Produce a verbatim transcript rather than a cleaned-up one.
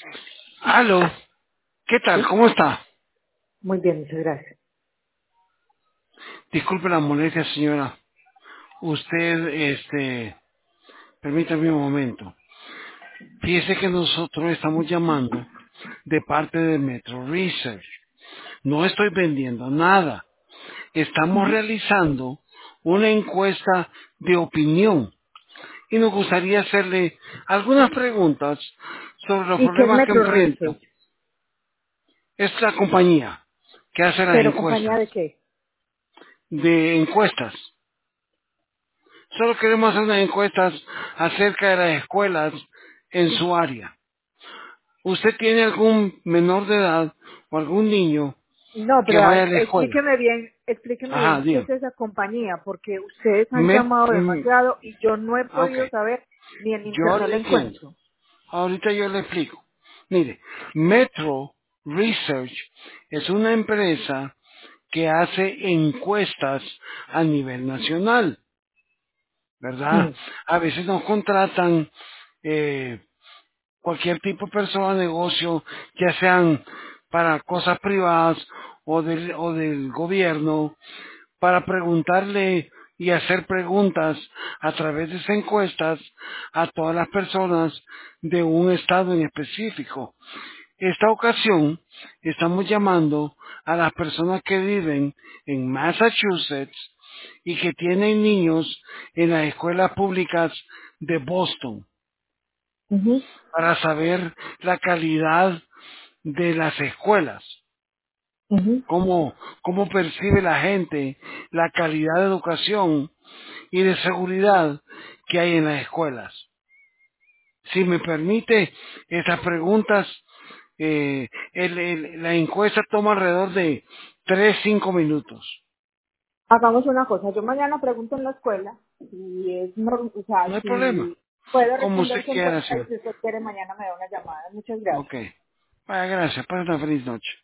Aló, ¿qué tal? Sí, ¿Cómo está? muy bien, muchas gracias. Disculpe la molestia, señora. Usted, este, permítame un momento. Fíjese que nosotros estamos llamando de parte de Metro Research. No estoy vendiendo nada. Estamos Ujú. realizando una encuesta de opinión y nos gustaría hacerle algunas preguntas sobre los ¿Y qué es problemas que Metro enfrentan. Research? Es la compañía que hace las ¿Pero compañía encuestas, de qué? de encuestas. Solo queremos hacer unas encuestas acerca de las escuelas en su área. ¿Usted tiene algún menor de edad o algún niño No, que pero a vaya ver, a la escuela? explíqueme bien, explíqueme Ajá, bien qué es bien. esa compañía, porque ustedes han Me, llamado mm, demasiado y yo no he ok, podido saber ni en yo internet le la entiendo. encuentro. Ahorita yo le explico. Mire, Metro Research es una empresa que hace encuestas a nivel nacional, ¿verdad? Mm. A veces nos contratan eh, cualquier tipo de persona, negocio, ya sean para cosas privadas o del, o del gobierno, para preguntarle y hacer preguntas a través de esas encuestas a todas las personas de un estado en específico. Esta ocasión estamos llamando a las personas que viven en Massachusetts y que tienen niños en las escuelas públicas de Boston Ujú, para saber la calidad de las escuelas, ujú. cómo, cómo percibe la gente la calidad de educación y de seguridad que hay en las escuelas. Si me permite, estas preguntas, eh, el- el- la encuesta toma alrededor de tres cinco minutos. Hagamos una cosa, yo mañana pregunto en la escuela si es, nor- o No sea, hay problema. si puedo Como usted responder su quiera, encuesta y señor. si usted quiere mañana me da una llamada. Muchas Ok. gracias. Vaya, gracias. Pase una feliz noche.